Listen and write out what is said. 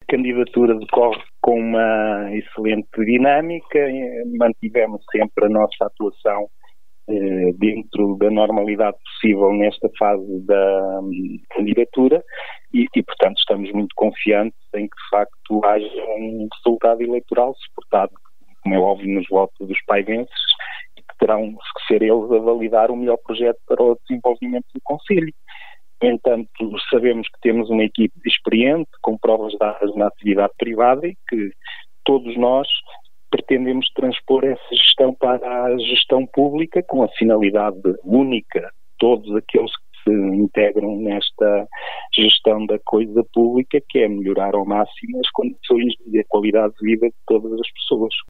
candidatura decorre com uma excelente dinâmica, mantivemos sempre a nossa atuação dentro da normalidade possível nesta fase da candidatura e, portanto, estamos muito confiantes em que, de facto, haja um resultado eleitoral suportado, como é óbvio, nos votos dos paivenses, e que terão que ser eles a validar o melhor projeto para o desenvolvimento do concelho. No entanto, sabemos que temos uma equipe experiente, com provas dadas na atividade privada e que todos nós pretendemos transpor essa gestão para a gestão pública com a finalidade única de todos aqueles que se integram nesta gestão da coisa pública, que é melhorar ao máximo as condições e a qualidade de vida de todas as pessoas.